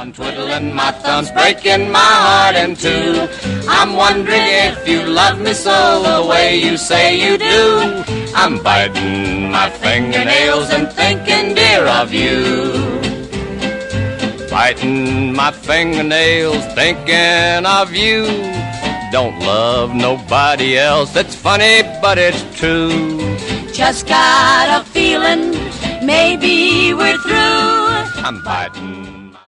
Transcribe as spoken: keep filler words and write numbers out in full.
I'm twiddling my thumbs, breaking my heart in two. I'm wondering if you love me so the way you say you do. I'm biting my fingernails and thinking, dear, of you. Biting my fingernails, thinking of you. Don't love nobody else. It's funny, but it's true. Just got a feeling maybe we're through. I'm biting